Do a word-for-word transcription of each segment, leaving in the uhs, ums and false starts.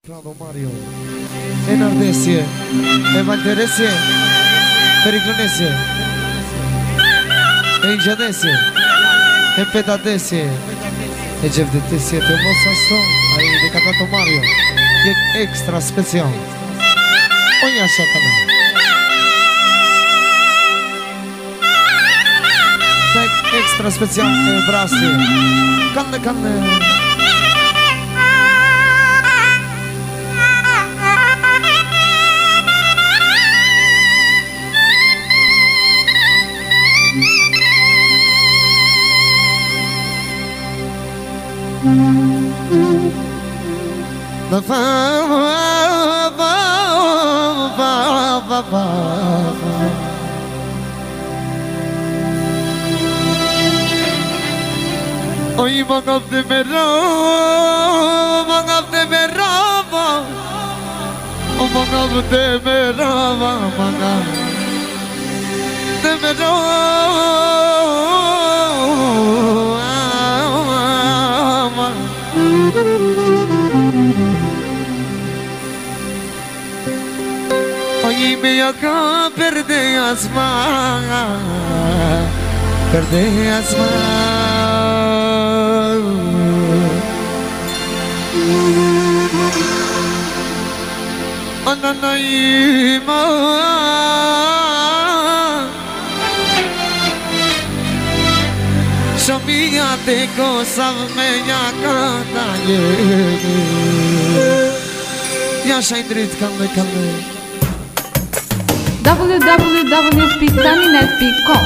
Claudio Mario, Enardesie, Evanteresie, Periclonesie, Enjadesie, Empedadesie, Egevdetesie, Temosaso, ai de cantato Mario, e extra special. Olha așa canal. Extra special e brasie. Canne, canne. Va va va va va va. Oy mangap de mera, mangap de mera, oh mangap de mera, mangap de mera. Oy me acá perde asma, perde asma. Ananaima Shamia te cosa me ya canta Ya shaindrit kanne kanne w w w punct pixaninet punct com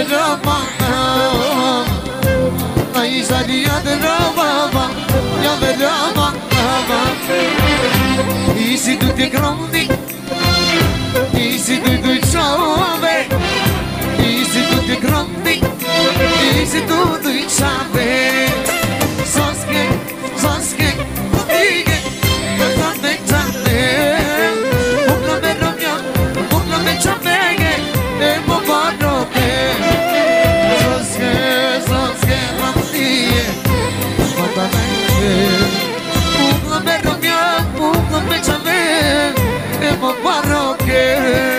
Rama Ai Sadia de Rama Ya de Rama Easy to the grounding Easy to the chove Easy to the grounding Easy to the chove Soske Soske Ige Tante tante Bukla me romya Bukla me chamege Emo baroke Soske Soske Ramdiye Matanayge Bukla me romya Bukla me chamege Emo baroke